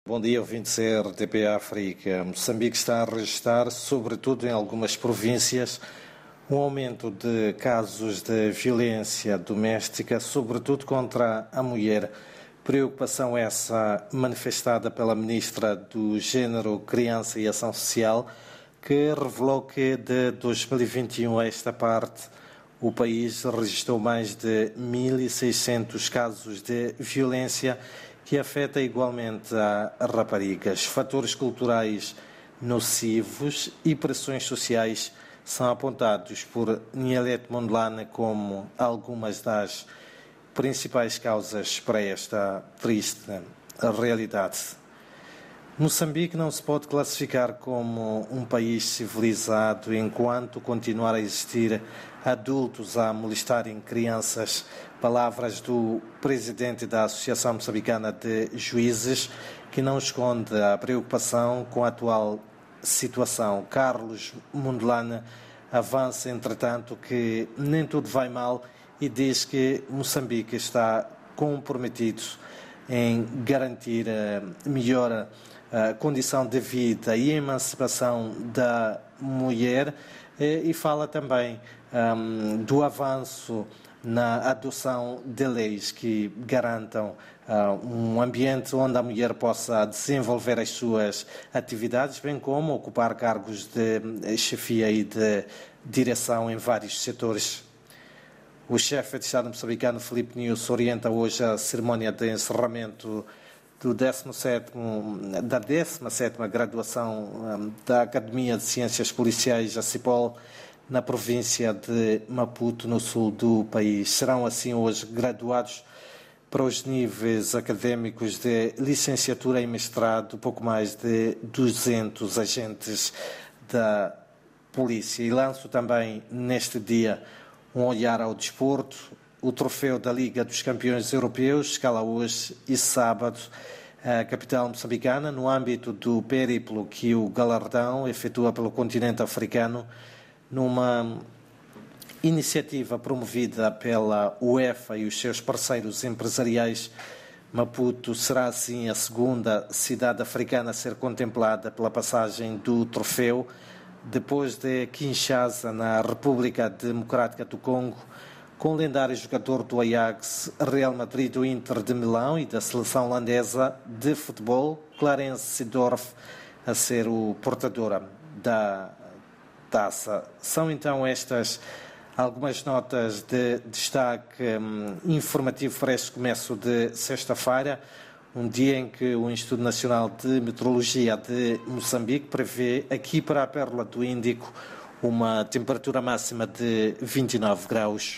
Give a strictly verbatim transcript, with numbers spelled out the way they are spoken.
Bom dia, ouvintes da R T P África. Moçambique está a registrar, sobretudo em algumas províncias, um aumento de casos de violência doméstica, sobretudo contra a mulher. Preocupação essa manifestada pela Ministra do Gênero, Criança e Ação Social, que revelou que de dois mil e vinte e um a esta parte o país registrou mais de mil e seiscentos casos de violência que afeta igualmente a raparigas. Fatores culturais nocivos e pressões sociais são apontados por Nielet Mondlane como algumas das principais causas para esta triste realidade. Moçambique não se pode classificar como um país civilizado enquanto continuar a existir adultos a molestarem crianças. Palavras do presidente da Associação Moçambicana de Juízes, que não esconde a preocupação com a atual situação. Carlos Mondlane avança, entretanto, que nem tudo vai mal e diz que Moçambique está comprometido em garantir a melhor a condição de vida e emancipação da mulher e fala também um, do avanço na adoção de leis que garantam uh, um ambiente onde a mulher possa desenvolver as suas atividades, bem como ocupar cargos de chefia e de direção em vários setores. O chefe de Estado moçambicano, Filipe Nyusi, orienta hoje a cerimónia de encerramento do décimo sétimo, da décima sétima graduação um, da Academia de Ciências Policiais, a CIPOL, na província de Maputo, no sul do país. Serão assim hoje graduados para os níveis académicos de licenciatura e mestrado pouco mais de duzentos agentes da polícia. E lanço também neste dia um olhar ao desporto. O troféu da Liga dos Campeões Europeus escala hoje e sábado a capital moçambicana no âmbito do périplo que o galardão efetua pelo continente africano, numa iniciativa promovida pela UEFA e os seus parceiros empresariais. Maputo será assim a segunda cidade africana a ser contemplada pela passagem do troféu, depois de Kinshasa, na República Democrática do Congo, com o lendário jogador do Ajax, Real Madrid, do Inter de Milão e da seleção holandesa de futebol, Clarence Seedorf, a ser o portador da taça. São então estas algumas notas de destaque um, informativo para este começo de sexta-feira, um dia em que o Instituto Nacional de Meteorologia de Moçambique prevê aqui para a Pérola do Índico uma temperatura máxima de vinte e nove graus.